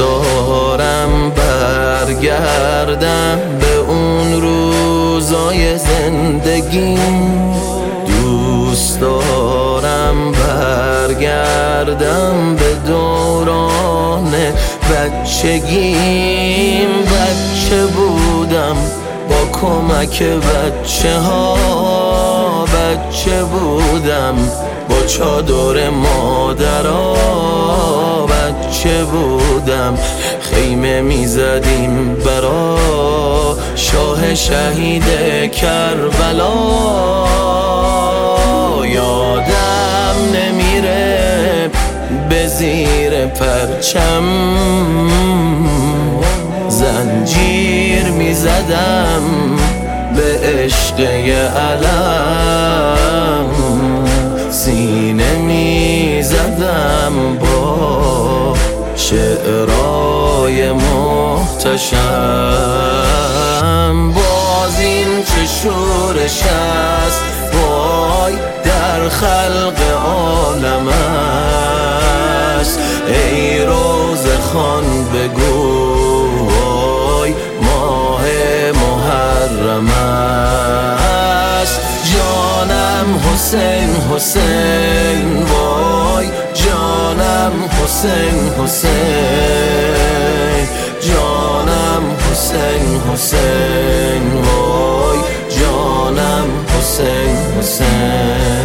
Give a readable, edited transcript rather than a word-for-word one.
دارم برگردم به اون روزای زندگیم، دوست دارم برگردم به دوران بچگیم. بچه بودم با کمک بچه ها، بچه بودم با چادر مادرها، بچه بودم خیمه میزدیم برا شاه شهید کربلا. یادم نمیره به زیر پرچم زنجیر میزدم به عشق علم، سینه میزدم با شعرهای محتشم. باز این چه شورش است وای در خلق عالم است، ای روزه خان بگو وای ماه محرم است. جانم حسین حسین وای جانم حسین حسین، جانم حسین حسین وای جانم حسین حسین.